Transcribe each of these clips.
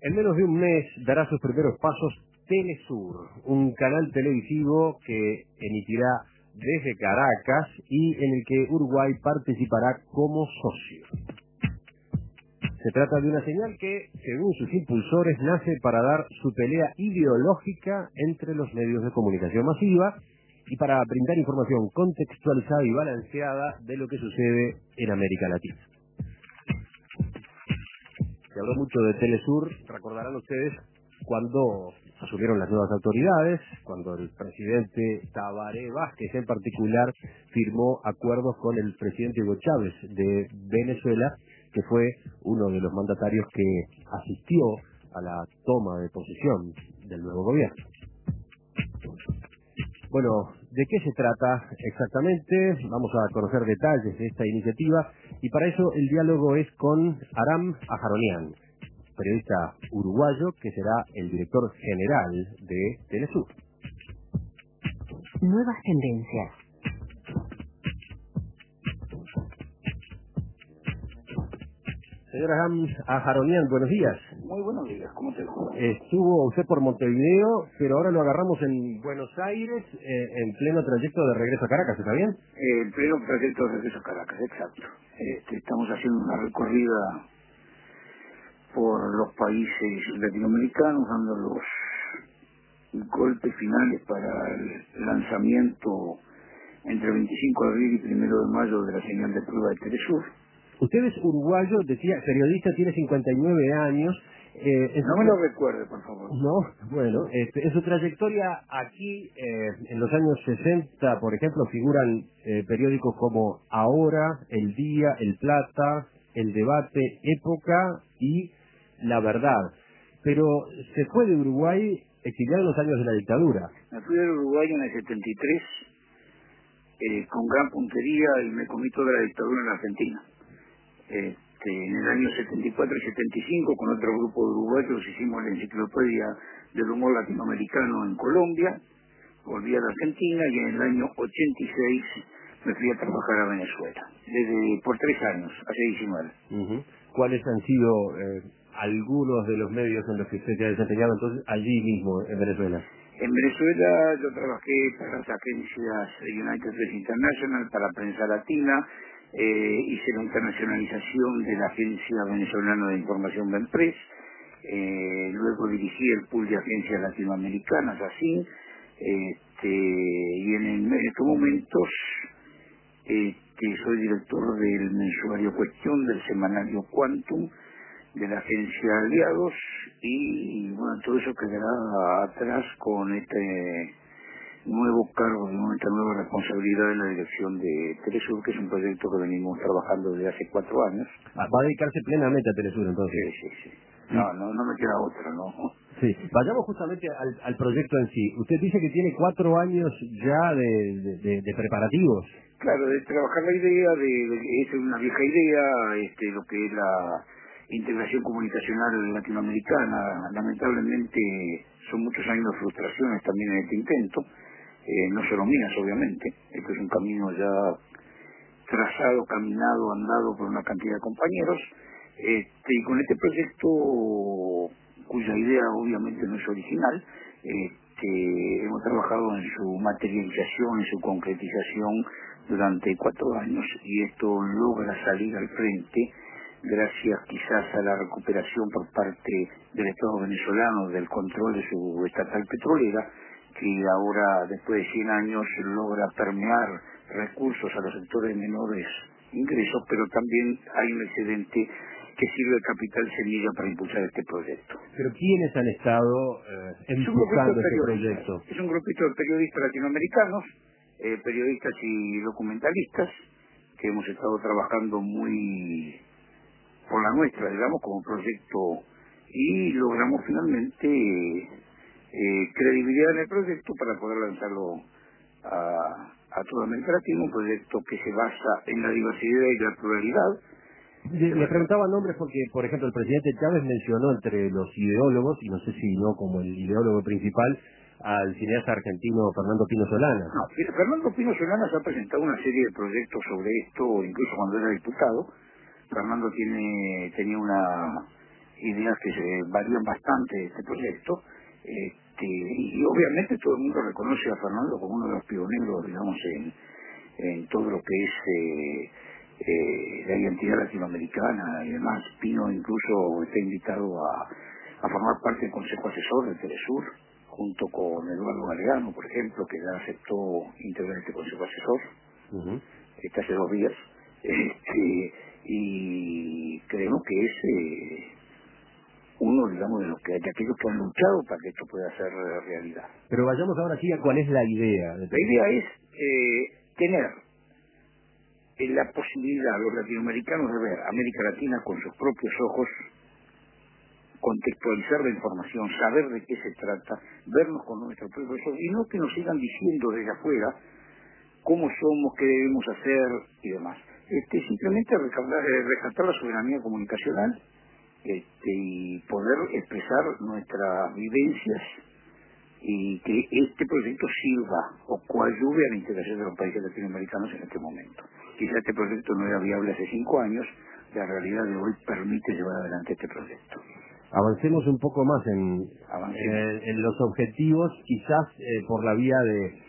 En menos de un mes dará sus primeros pasos Telesur, un canal televisivo que emitirá desde Caracas y en el que Uruguay participará como socio. Se trata de una señal que, según sus impulsores, nace para dar su pelea ideológica entre los medios de comunicación masiva y para brindar información contextualizada y balanceada de lo que sucede en América Latina. Se habló mucho de Telesur, recordarán ustedes, cuando asumieron las nuevas autoridades, cuando el presidente Tabaré Vázquez en particular firmó acuerdos con el presidente Hugo Chávez de Venezuela, que fue uno de los mandatarios que asistió a la toma de posesión del nuevo gobierno. Bueno, ¿de qué se trata exactamente? Vamos a conocer detalles de esta iniciativa y para eso el diálogo es con Aram Ajaronian, periodista uruguayo que será el director general de Telesur. Nuevas tendencias. Señor Aram Ajaronian, buenos días. Muy buenos días, ¿cómo te va? Estuvo usted por Montevideo, pero ahora lo agarramos en Buenos Aires, en pleno trayecto de regreso a Caracas, ¿está bien? En pleno trayecto de regreso a Caracas, exacto. Estamos haciendo una recorrida por los países latinoamericanos, dando los golpes finales para el lanzamiento entre 25 de abril y 1 de mayo de la señal de prueba de Telesur. Usted es uruguayo, decía, periodista, tiene 59 años. No me lo recuerde, por favor. No, bueno, en su trayectoria aquí, en los años 60, por ejemplo, figuran periódicos como Ahora, El Día, El Plata, El Debate, Época y La Verdad. Pero se fue de Uruguay exiliado en los años de la dictadura. Me fui del Uruguay en el 73, con gran puntería, y me comí toda la dictadura en la Argentina. En el año 74 y 75, con otro grupo de uruguayos, hicimos la enciclopedia del humor latinoamericano en Colombia, volví a la Argentina y en el año 86 me fui a trabajar a Venezuela, por 3 años, hace 19. ¿Cuáles han sido algunos de los medios en los que usted se ha desempeñado entonces allí mismo, en Venezuela? En Venezuela yo trabajé para las agencias United Press International, para Prensa Latina, hice la internacionalización de la Agencia Venezolana de Información Benpress, luego dirigí el pool de agencias latinoamericanas, así, y en estos momentos soy director del mensuario Cuestión, del semanario Quantum, de la agencia Aliados, y bueno, todo eso quedará atrás con este nuevo cargo, esta nueva responsabilidad en la dirección de Telesur, que es un proyecto que venimos trabajando desde hace 4 años. Va a dedicarse plenamente a Telesur entonces. Sí. No me queda otra, ¿no? Sí, vayamos justamente al proyecto en sí. Usted dice que tiene 4 años ya de preparativos. Claro, de trabajar la idea, es una vieja idea, lo que es la integración comunicacional latinoamericana. Lamentablemente son muchos años de frustraciones también en este intento, no solo mías obviamente. Esto es un camino ya trazado, caminado, andado por una cantidad de compañeros, y con este proyecto, cuya idea obviamente no es original, hemos trabajado en su materialización, en su concretización durante 4 años, y esto logra salir al frente gracias quizás a la recuperación por parte del Estado venezolano del control de su estatal petrolera, que ahora, después de 100 años, logra permear recursos a los sectores de menores ingresos, pero también hay un excedente que sirve de capital semilla para impulsar este proyecto. ¿Pero quiénes han estado empujando este proyecto? Es un grupito de periodistas latinoamericanos, periodistas y documentalistas, que hemos estado trabajando muy por la nuestra, digamos, como proyecto, y logramos finalmente credibilidad en el proyecto para poder lanzarlo a toda América Latina, un proyecto que se basa en la diversidad y la pluralidad. Le preguntaba nombres porque, por ejemplo, el presidente Chávez mencionó entre los ideólogos, y no sé si no como el ideólogo principal, al cineasta argentino Fernando Pino Solana. No, Fernando Pino Solana se ha presentado una serie de proyectos sobre esto, incluso cuando era diputado. Fernando tenía una ideas que se varían bastante de este proyecto. Y obviamente todo el mundo reconoce a Fernando como uno de los pioneros, digamos, en todo lo que es la identidad latinoamericana y demás. Pino incluso está invitado a formar parte del Consejo Asesor de Telesur, junto con Eduardo Galeano, por ejemplo, que ya aceptó integrar este Consejo Asesor, hace 2 días, y creemos que es uno, digamos, de aquellos que han luchado para que esto pueda ser realidad. Pero vayamos ahora sí a cuál es la idea. La idea es tener la posibilidad a los latinoamericanos de ver América Latina con sus propios ojos, contextualizar la información, saber de qué se trata, vernos con nuestros propios ojos, y no que nos sigan diciendo desde afuera cómo somos, qué debemos hacer y demás. Simplemente rescatar la soberanía comunicacional, y poder expresar nuestras vivencias, y que este proyecto sirva o coadyuve a la integración de los países latinoamericanos en este momento. Quizá este proyecto no era viable hace 5 años, la realidad de hoy permite llevar adelante este proyecto. Avancemos un poco más en los objetivos, quizás por la vía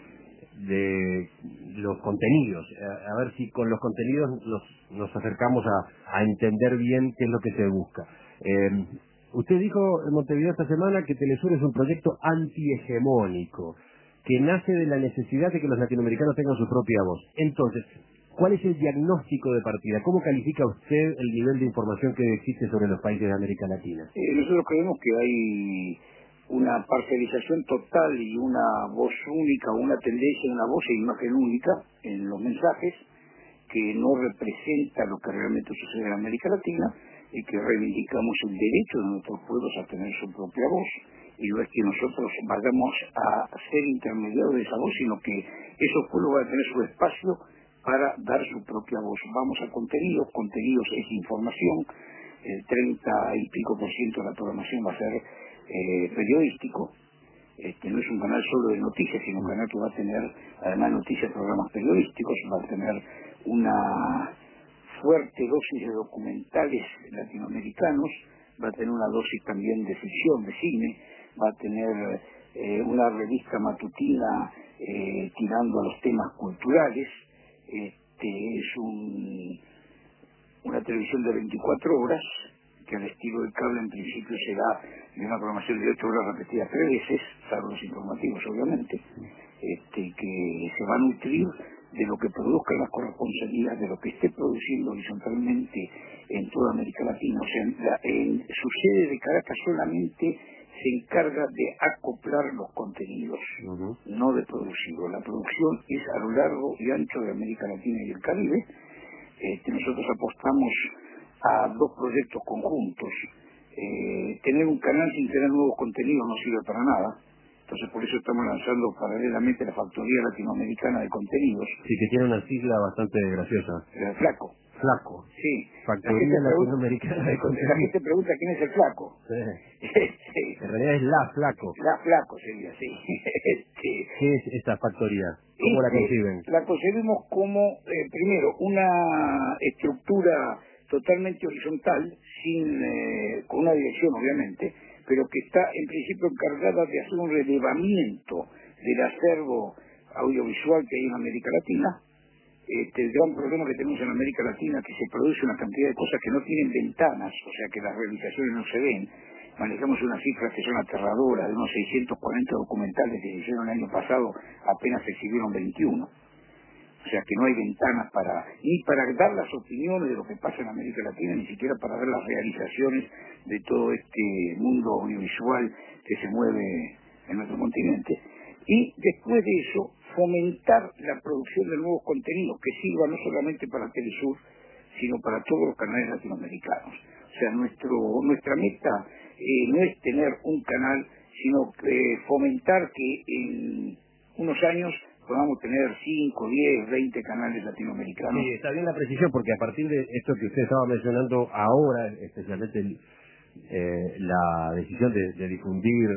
de los contenidos, a ver si con los contenidos nos acercamos a entender bien qué es lo que se busca. Usted dijo en Montevideo esta semana que Telesur es un proyecto antihegemónico, que nace de la necesidad de que los latinoamericanos tengan su propia voz. Entonces, ¿cuál es el diagnóstico de partida? ¿Cómo califica usted el nivel de información que existe sobre los países de América Latina? Nosotros creemos que hay una parcialización total y una voz única, una tendencia, una voz e imagen única en los mensajes, que no representa lo que realmente sucede en América Latina, y que reivindicamos el derecho de nuestros pueblos a tener su propia voz, y no es que nosotros vayamos a ser intermediarios de esa voz, sino que esos pueblos van a tener su espacio para dar su propia voz. Vamos a contenidos es información, el 30 y pico por ciento de la programación va a ser periodístico. No es un canal solo de noticias, sino un canal que va a tener además noticias, programas periodísticos, va a tener una fuerte dosis de documentales latinoamericanos, va a tener una dosis también de ficción, de cine, va a tener una revista matutina tirando a los temas culturales. Es una televisión de 24 horas, que al estilo del cable en principio será de una programación de 8 horas repetida 3 veces, salvo los informativos obviamente, que se va a nutrir de lo que produzcan las corresponsalías, de lo que esté produciendo horizontalmente en toda América Latina. O sea, su sede de Caracas solamente se encarga de acoplar los contenidos, no de producirlos. La producción es a lo largo y ancho de América Latina y el Caribe. Nosotros apostamos a 2 proyectos conjuntos. Tener un canal sin tener nuevos contenidos no sirve para nada. Entonces por eso estamos lanzando paralelamente la Factoría Latinoamericana de Contenidos. Sí, que tiene una sigla bastante graciosa. Flaco. Flaco. Sí. Factoría Latinoamericana de Contenidos. La gente pregunta quién es el Flaco. Sí. En realidad es la Flaco. La Flaco sería, sí. ¿Qué es esta factoría? ¿Cómo la conciben? La concebimos como, primero, una estructura totalmente horizontal, con una dirección obviamente, pero que está en principio encargada de hacer un relevamiento del acervo audiovisual que hay en América Latina. El gran problema que tenemos en América Latina es que se produce una cantidad de cosas que no tienen ventanas, o sea que las realizaciones no se ven. Manejamos unas cifras que son aterradoras, de unos 640 documentales que se hicieron el año pasado, apenas se exhibieron 21. O sea que no hay ventanas ni para dar las opiniones de lo que pasa en América Latina, ni siquiera para ver las realizaciones de todo este mundo audiovisual que se mueve en nuestro continente. Y después de eso, fomentar la producción de nuevos contenidos que sirvan no solamente para Telesur, sino para todos los canales latinoamericanos. O sea, nuestra meta no es tener un canal, sino fomentar que en unos años podamos tener 5, 10, 20 canales latinoamericanos. Sí, está bien la precisión, porque a partir de esto que usted estaba mencionando ahora, especialmente la decisión de difundir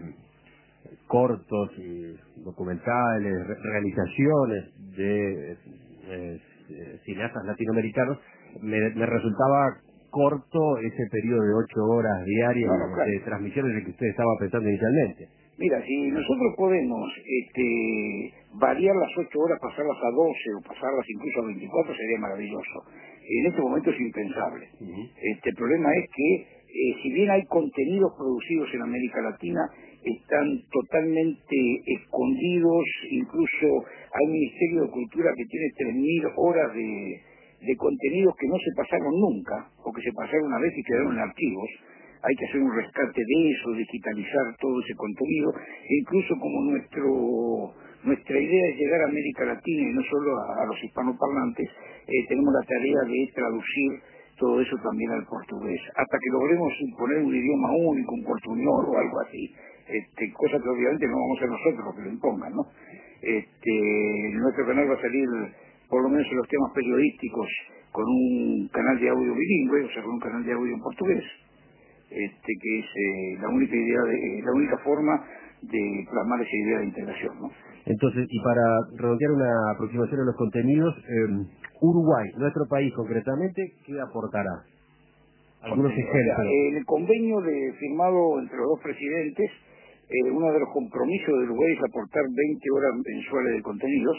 cortos y documentales, realizaciones de cineastas latinoamericanos, me resultaba corto ese periodo de 8 horas diarias claro, de transmisiones de que usted estaba pensando inicialmente. Mira, si nosotros podemos variar las 8 horas, pasarlas a 12 o pasarlas incluso a 24, sería maravilloso. En este momento es impensable. El problema es que, si bien hay contenidos producidos en América Latina, están totalmente escondidos. Incluso hay un Ministerio de Cultura que tiene 3.000 horas de contenidos que no se pasaron nunca, o que se pasaron una vez y quedaron en archivos. Hay que hacer un rescate de eso, digitalizar todo ese contenido, e incluso como nuestra idea es llegar a América Latina y no solo a los hispanoparlantes, tenemos la tarea de traducir todo eso también al portugués, hasta que logremos imponer un idioma único, un portuñol o algo así, cosa que obviamente no vamos a ser nosotros los que lo impongan, ¿no? Nuestro canal va a salir, por lo menos en los temas periodísticos, con un canal de audio bilingüe, o sea, con un canal de audio en portugués, que es la única forma de plasmar esa idea de integración, ¿no? Entonces, y para redondear una aproximación de los contenidos, Uruguay, nuestro país concretamente, ¿qué aportará? Algunos ejemplos. O sea, el convenio firmado entre los dos presidentes, uno de los compromisos de Uruguay es aportar 20 horas mensuales de contenidos,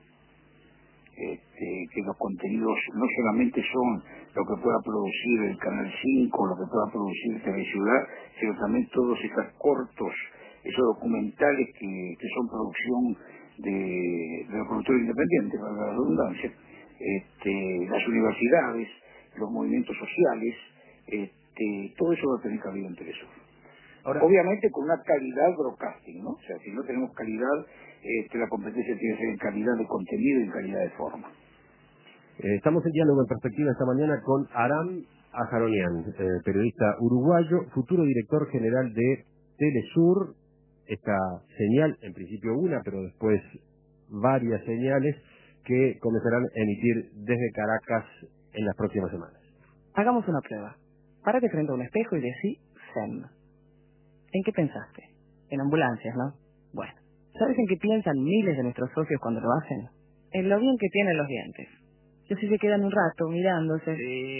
que los contenidos no solamente son lo que pueda producir el Canal 5, lo que pueda producir Teleciudad, sino también todos esos cortos, esos documentales que son producción de los productores independientes, para la redundancia, las universidades, los movimientos sociales, todo eso va a tener cabida en Telesur. Ahora, obviamente con una calidad broadcasting, ¿no? O sea, si no tenemos calidad, la competencia tiene que ser en calidad de contenido y en calidad de forma. Estamos en diálogo en perspectiva esta mañana con Aram Ajaronian, periodista uruguayo, futuro director general de Telesur. Esta señal, en principio una, pero después varias señales que comenzarán a emitir desde Caracas en las próximas semanas. Hagamos una prueba. Párate frente a un espejo y decí SEM. ¿En qué pensaste? En ambulancias, ¿no? Bueno, ¿sabes en qué piensan miles de nuestros socios cuando lo hacen? En lo bien que tienen los dientes. Y así se quedan un rato mirándose.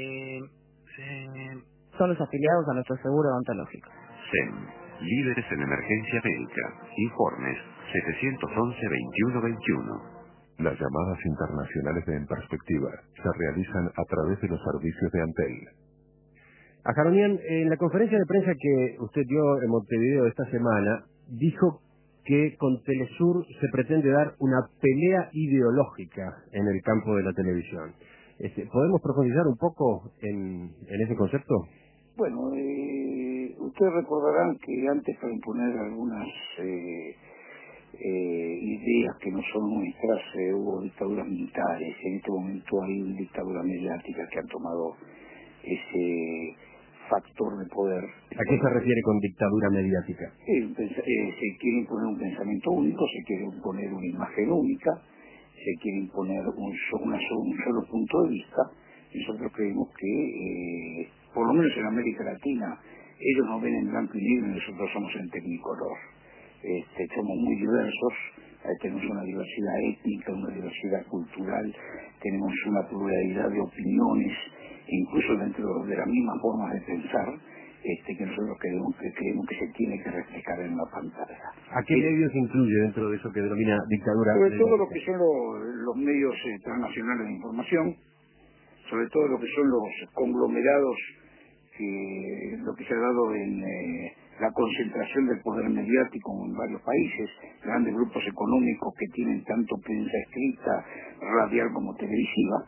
Son los afiliados a nuestro seguro odontológico. SEM, líderes en emergencia médica. Informes 711-2121. Las llamadas internacionales de En Perspectiva se realizan a través de los servicios de Antel. Ajaronian, en la conferencia de prensa que usted dio en Montevideo esta semana, dijo que con Telesur se pretende dar una pelea ideológica en el campo de la televisión. ¿Podemos profundizar un poco en ese concepto? Bueno, ustedes recordarán que antes, para imponer algunas ideas que no son nuestras, hubo dictaduras militares. En este momento hay dictaduras mediáticas que han tomado ese factor de poder. ¿A qué se refiere con dictadura mediática? Se quiere imponer un pensamiento único, se quiere imponer una imagen única, se quiere imponer un solo punto de vista. Nosotros creemos que, por lo menos en América Latina, ellos nos ven en blanco y negro y nosotros somos en tecnicolor. Somos muy diversos, tenemos una diversidad étnica, una diversidad cultural, tenemos una pluralidad de opiniones, incluso dentro de las mismas formas de pensar, que nosotros creemos que se tiene que reflejar en la pantalla. ¿A qué medios incluye dentro de eso que denomina dictadura? Sobre todo lo que son los medios transnacionales de información, sobre todo lo que son los conglomerados, lo que se ha dado en la concentración del poder mediático en varios países, grandes grupos económicos que tienen tanto prensa escrita, radial como televisiva,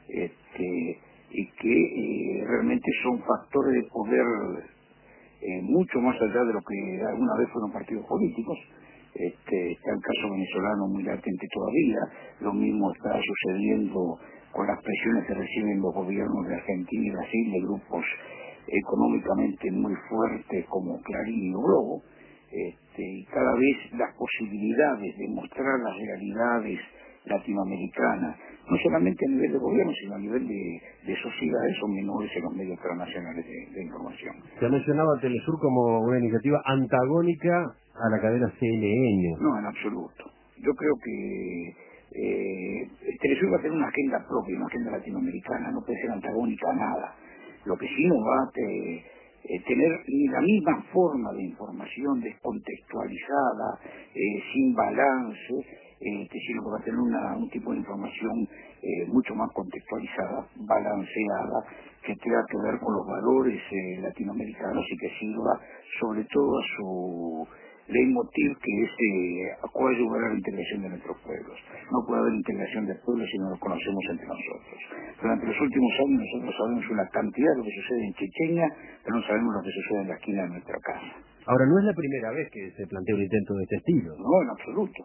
y que realmente son factores de poder mucho más allá de lo que alguna vez fueron partidos políticos. Está el caso venezolano muy latente todavía, lo mismo está sucediendo con las presiones que reciben los gobiernos de Argentina y Brasil de grupos económicamente muy fuertes como Clarín y Globo, y cada vez las posibilidades de mostrar las realidades latinoamericanas, no solamente a nivel de gobierno, sino a nivel de sociedades, son menores en los medios transnacionales de información. Se ha mencionado a Telesur como una iniciativa antagónica a la cadena CNN. No, en absoluto. Yo creo que Telesur va a tener una agenda propia, una agenda latinoamericana, no puede ser antagónica a nada. Lo que sí no va a tener ni la misma forma de información descontextualizada, sin balance, sino que va a tener un tipo de información mucho más contextualizada, balanceada, que tenga que ver con los valores latinoamericanos y que sirva sobre todo a su leitmotiv, que es coadyuvar a la integración de nuestros pueblos. No puede haber integración de pueblos si no los conocemos entre nosotros. Durante los últimos años nosotros sabemos una cantidad de lo que sucede en Chechenia, pero no sabemos lo que sucede en la esquina de nuestra casa. Ahora, no es la primera vez que se plantea un intento de este estilo. No, en absoluto.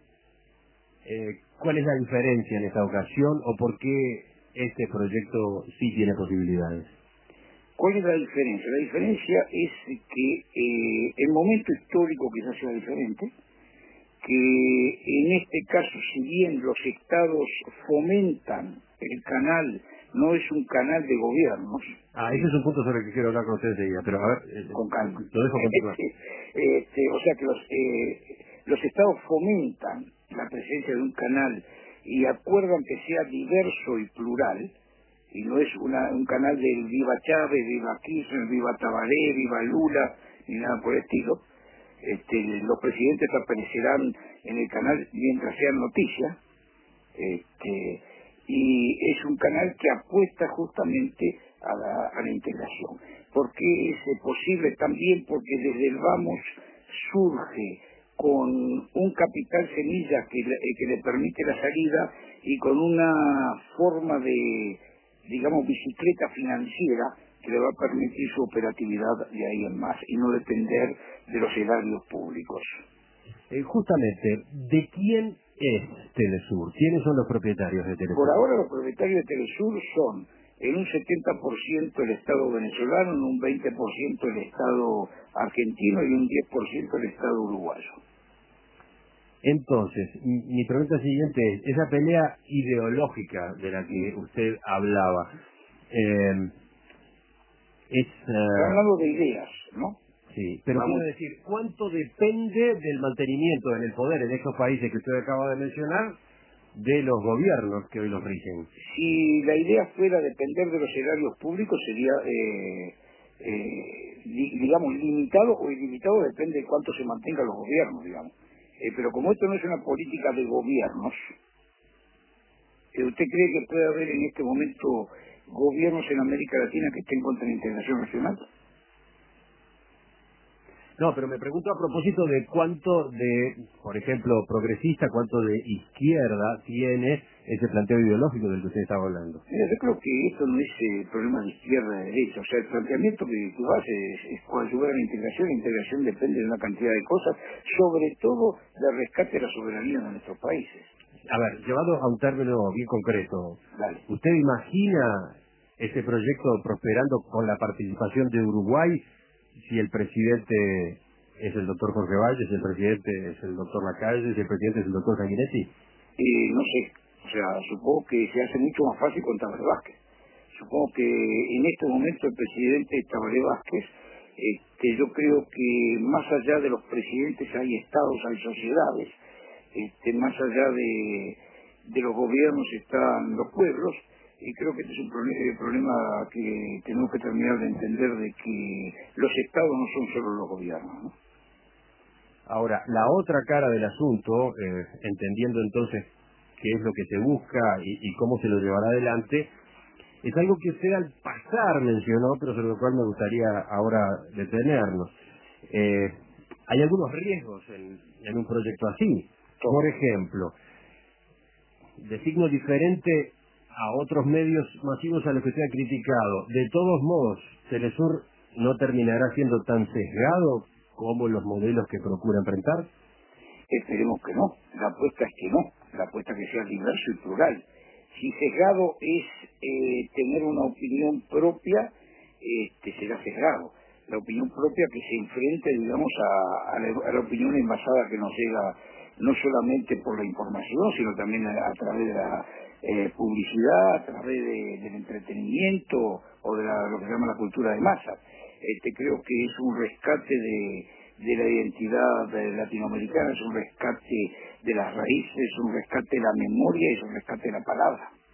¿Cuál es la diferencia en esta ocasión o por qué este proyecto sí tiene posibilidades? ¿Cuál es la diferencia? La diferencia es que el momento histórico quizás sea diferente, que en este caso, si bien los estados fomentan el canal, no es un canal de gobiernos. Ese es un punto sobre el que quiero hablar con ustedes enseguida, pero a ver, con calma. Lo dejo continuar. O sea que los estados fomentan la presencia de un canal y acuerdan que sea diverso y plural, y no es un canal del viva Chávez, viva Kirchner, viva Tabaré, viva Lula, ni nada por el estilo. Los presidentes aparecerán en el canal mientras sean noticias, y es un canal que apuesta justamente a la integración. ¿Por qué es posible? También porque desde el Vamos surge con un capital semilla que le permite la salida y con una forma de, digamos, bicicleta financiera que le va a permitir su operatividad de ahí en más y no depender de los erarios públicos. Justamente, ¿de quién es Telesur? ¿Quiénes son los propietarios de Telesur? Por ahora los propietarios de Telesur son en un 70% el Estado venezolano, en un 20% el Estado argentino y un 10% el Estado uruguayo. Entonces, mi pregunta siguiente es, esa pelea ideológica de la que usted hablaba, Está hablando de ideas, ¿no? Sí, pero quiero decir, ¿cuánto depende del mantenimiento en el poder en esos países que usted acaba de mencionar de los gobiernos que hoy los rigen? Si la idea fuera depender de los erarios públicos, sería, digamos, limitado o ilimitado, depende de cuánto se mantengan los gobiernos, digamos. Pero como esto no es una política de gobiernos, ¿usted cree que puede haber en este momento gobiernos en América Latina que estén contra la integración regional? No, pero me pregunto a propósito de cuánto de, por ejemplo, progresista, cuánto de izquierda tiene ese planteo ideológico del que usted estaba hablando. Mira, yo creo que esto no es problema de izquierda de derecha. O sea, el planteamiento que tú haces es coadyuvar a la integración. La integración depende de una cantidad de cosas, sobre todo del rescate de la soberanía de nuestros países. A ver, llevado a un término bien concreto, Dale. ¿usted imagina este proyecto prosperando con la participación de Uruguay si el presidente es el doctor Jorge Valle, si el presidente es el doctor Lacalle, si el presidente es el doctor Sanguinetti? No sé. O sea, supongo que se hace mucho más fácil con Tabaré Vázquez. Supongo que en este momento el presidente Tabaré Vázquez, yo creo que más allá de los presidentes hay estados, hay sociedades, más allá de los gobiernos están los pueblos, y creo que este es un problema que tenemos que terminar de entender, de que los estados no son solo los gobiernos, ¿no? Ahora, la otra cara del asunto, entendiendo entonces qué es lo que se busca y cómo se lo llevará adelante, es algo que usted al pasar mencionó, pero sobre lo cual me gustaría ahora detenernos. Hay algunos riesgos en un proyecto así. Por ejemplo, de signo diferente a otros medios masivos a los que usted ha criticado, de todos modos, Telesur no terminará siendo tan sesgado como los modelos que procura enfrentar. Esperemos que no. La apuesta es que no. La apuesta es que sea diverso y plural. Si sesgado es tener una opinión propia, será sesgado. La opinión propia que se enfrente, digamos, a la opinión envasada que nos llega no solamente por la información, sino también a través de la publicidad, a través del entretenimiento o de lo que se llama la cultura de masa. Creo que es un rescate de la identidad latinoamericana, es un rescate de las raíces, es un rescate de la memoria, es un rescate de la palabra.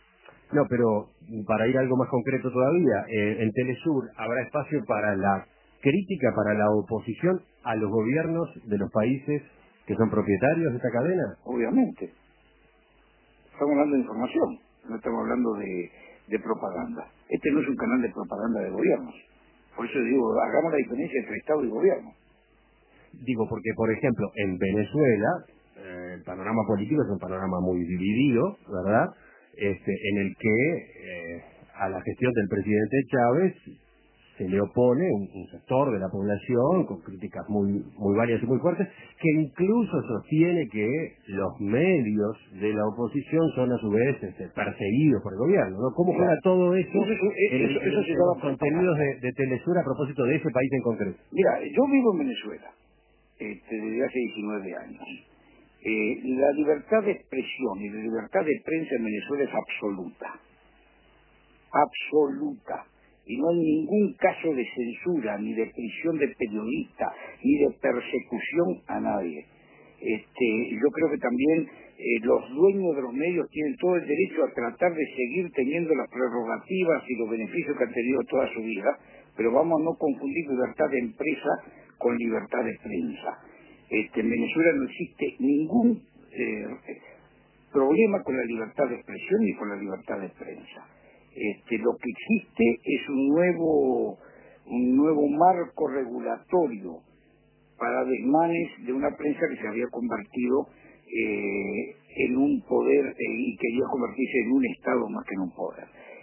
No, pero para ir a algo más concreto todavía, en Telesur habrá espacio para la crítica, para la oposición a los gobiernos de los países que son propietarios de esta cadena. Obviamente. Estamos hablando de información, no estamos hablando de propaganda. Este no es un canal de propaganda de gobiernos. Por eso digo, hagamos la diferencia entre Estado y gobierno. Digo, porque, por ejemplo, en Venezuela, el panorama político es un panorama muy dividido, ¿verdad? En el que a la gestión del presidente Chávez se le opone un sector de la población con críticas muy varias y muy fuertes, que incluso sostiene que los medios de la oposición son a su vez perseguidos por el gobierno, ¿no? ¿Cómo juega todo eso en los contenidos de Telesur a propósito de ese país en concreto? Mira, yo vivo en Venezuela desde hace 19 años. La libertad de expresión y la libertad de prensa en Venezuela es absoluta. Absoluta. Y no hay ningún caso de censura, ni de prisión de periodistas, ni de persecución a nadie. Yo creo que también los dueños de los medios tienen todo el derecho a tratar de seguir teniendo las prerrogativas y los beneficios que han tenido toda su vida, pero vamos a no confundir libertad de empresa con libertad de prensa. En Venezuela no existe ningún problema con la libertad de expresión ni con la libertad de prensa. Lo que existe es un nuevo marco regulatorio para desmanes de una prensa que se había convertido en un poder y quería convertirse en un Estado más que en un poder.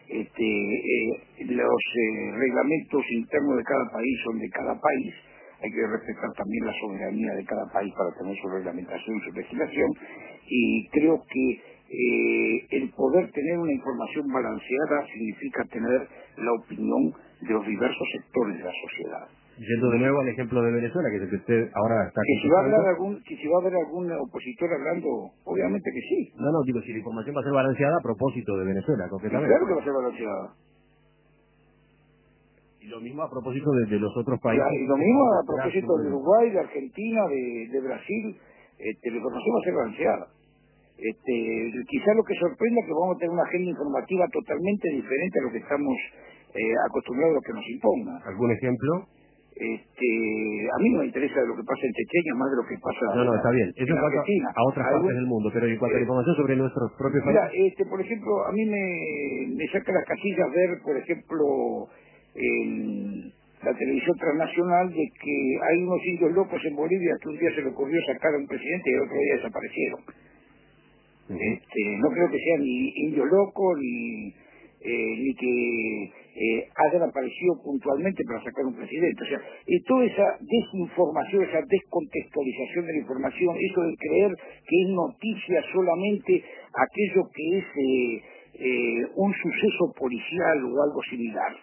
Los reglamentos internos de cada país son de cada país. Hay que respetar también la soberanía de cada país para tener su reglamentación, su legislación, y creo que el poder tener una información balanceada significa tener la opinión de los diversos sectores de la sociedad. Yendo de nuevo al ejemplo de Venezuela, que es el que usted ahora está que si va a haber algún opositor hablando, obviamente que sí. No, digo, si la información va a ser balanceada a propósito de Venezuela, concretamente. Claro que va a ser balanceada. Y lo mismo a propósito de los otros países. Y lo mismo a propósito de Uruguay, de Argentina, de Brasil, la información va a ser balanceada. Quizá lo que sorprenda es que vamos a tener una agenda informativa totalmente diferente a lo que estamos acostumbrados a que nos impongan. ¿Algún ejemplo? A mí no me interesa lo que pasa en Chechenia más de lo que pasa No, está bien. Eso en Argentina. A otras partes del mundo, pero en cuanto a la información sobre nuestros propios países. Mira, por ejemplo, a mí me saca las casillas ver, por ejemplo, en la televisión transnacional de que hay unos indios locos en Bolivia que un día se le ocurrió sacar a un presidente y el otro día desaparecieron. No creo que sean ni indios locos ni que hayan aparecido puntualmente para sacar un presidente. O sea, toda esa desinformación, esa descontextualización de la información, eso de creer que es noticia solamente aquello que es un suceso policial o algo similar,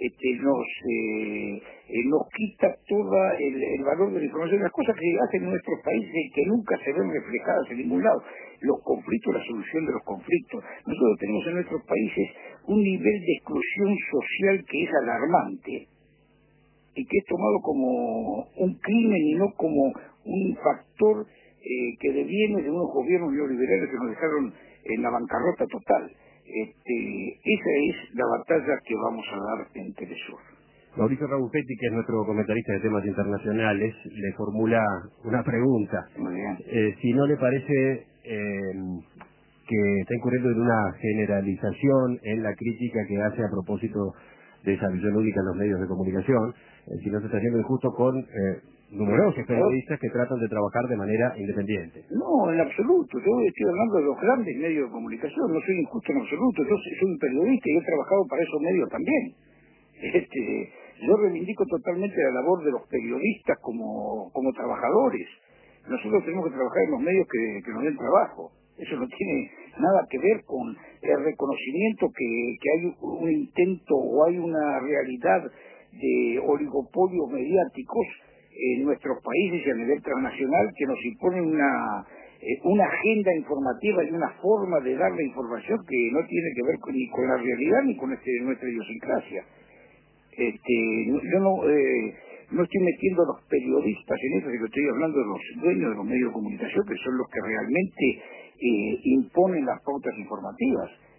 nos quita todo el valor de la información, las cosas que hacen en nuestros países y que nunca se ven reflejadas en ningún lado, los conflictos, la solución de los conflictos. Nosotros tenemos en nuestros países un nivel de exclusión social que es alarmante y que es tomado como un crimen y no como un factor que deviene de unos gobiernos neoliberales que nos dejaron en la bancarrota total. Esa es la batalla que vamos a dar en Telesur. Mauricio Rabuffetti, que es nuestro comentarista de temas internacionales, le formula una pregunta. Muy bien. Si no le parece que está incurriendo en una generalización en la crítica que hace a propósito de esa visión única en los medios de comunicación, si no se está haciendo injusto con numerosos periodistas que tratan de trabajar de manera independiente. No, en absoluto. Yo estoy hablando de los grandes medios de comunicación. No soy injusto en absoluto. Yo soy un periodista y he trabajado para esos medios también. Yo reivindico totalmente la labor de los periodistas como trabajadores. Nosotros tenemos que trabajar en los medios que nos den trabajo. Eso no tiene nada que ver con el reconocimiento que hay un intento o hay una realidad de oligopolios mediáticos en nuestros países y a nivel transnacional que nos imponen una agenda informativa y una forma de dar la información que no tiene que ver ni con la realidad ni con nuestra idiosincrasia. Yo no estoy metiendo a los periodistas en eso, sino que estoy hablando de los dueños de los medios de comunicación, que son los que realmente imponen las pautas informativas.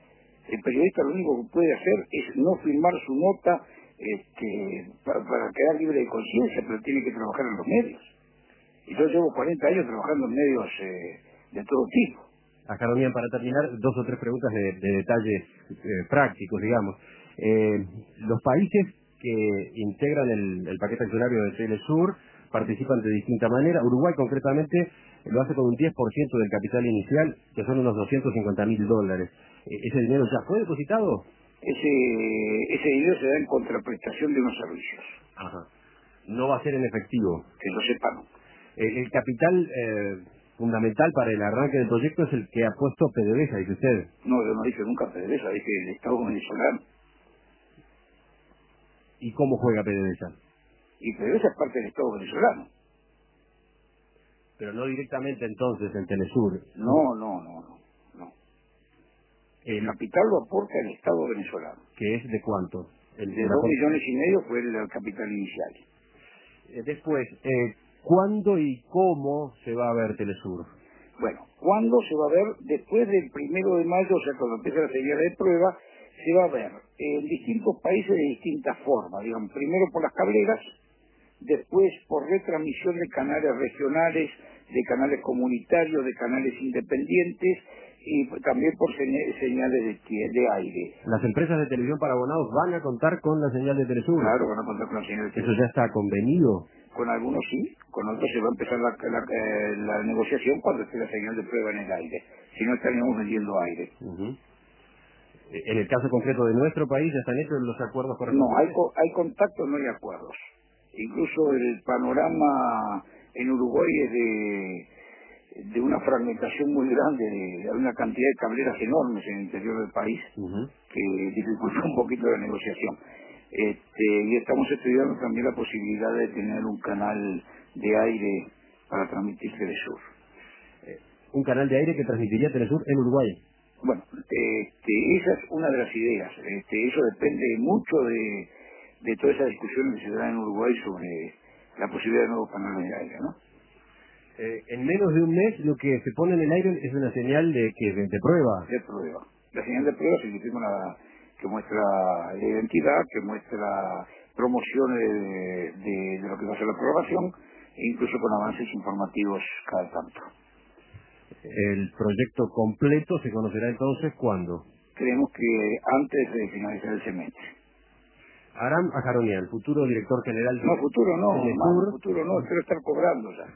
El periodista lo único que puede hacer es no firmar su nota para quedar libre de conciencia, pero tiene que trabajar en los medios. Y yo llevo 40 años trabajando en medios de todo tipo. Ajaronian, para terminar, 2 o 3 preguntas de detalles prácticos, digamos. Los países que integran el paquete accionario de Telesur participan de distinta manera. Uruguay, concretamente, lo hace con un 10% del capital inicial, que son unos $250.000. ¿Ese dinero ya fue depositado? Ese dinero se da en contraprestación de unos servicios. Ajá. No va a ser en efectivo. Que lo sepan. El capital fundamental para el arranque del proyecto es el que ha puesto PDVSA, dice usted. No, yo no dije nunca PDVSA, dije el Estado venezolano. ¿Y cómo juega PDVSA? Y PDVSA es parte del Estado venezolano. Pero no directamente entonces en Telesur. No. El capital lo aporta el Estado venezolano. ¿Que es de cuánto? De 2,5 millones fue el capital inicial. Después, ¿cuándo y cómo se va a ver Telesur? Bueno, ¿cuándo se va a ver? Después del 1 de mayo, o sea, cuando empiece la señal de prueba, se va a ver en distintos países de distintas formas. Digamos, primero por las cableras, después por retransmisión de canales regionales, de canales comunitarios, de canales independientes, y también por señales de aire. ¿Las empresas de televisión para abonados van a contar con la señal de Telesur? Claro, van a contar con la señal de Telesur. ¿Eso ya está convenido? Con algunos sí, con otros se va a empezar la negociación cuando esté la señal de prueba en el aire. Si no, estaríamos vendiendo aire. En el caso concreto de nuestro país, ¿ya están hechos los acuerdos correspondientes? No, hay contactos, no hay acuerdos. Incluso el panorama en Uruguay es de una fragmentación muy grande, de una cantidad de cableras enormes en el interior del país, que dificulta un poquito la negociación. Y estamos estudiando también la posibilidad de tener un canal de aire para transmitir Telesur. ¿Un canal de aire que transmitiría Telesur en Uruguay? Bueno, esa es una de las ideas. Eso depende mucho de todas esas discusiones que se dan en Uruguay sobre la posibilidad de nuevos canales de aire, ¿no? En menos de un mes lo que se pone en el aire es una señal de prueba. De prueba. La señal de prueba significa que muestra la identidad, que muestra promociones de lo que va a ser la programación, e incluso con avances informativos cada tanto. ¿El proyecto completo se conocerá entonces cuándo? Creemos que antes de finalizar el semestre. Aram Ajaronian, futuro director general de... No, futuro no, espero estar cobrando ya.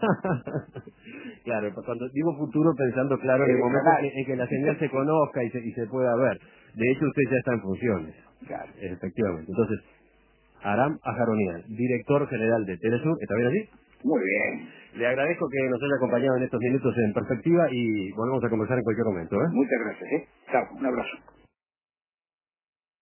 Claro, cuando digo futuro pensando, claro, en el momento en que la señal se conozca y se pueda ver. De hecho, usted ya está en funciones. Claro. Efectivamente. Entonces, Aram Ajaronian, director general de Telesur, ¿está bien así? Muy bien. Le agradezco que nos haya acompañado en estos minutos en perspectiva y volvemos a conversar en cualquier momento. Muchas gracias. Chao, un abrazo.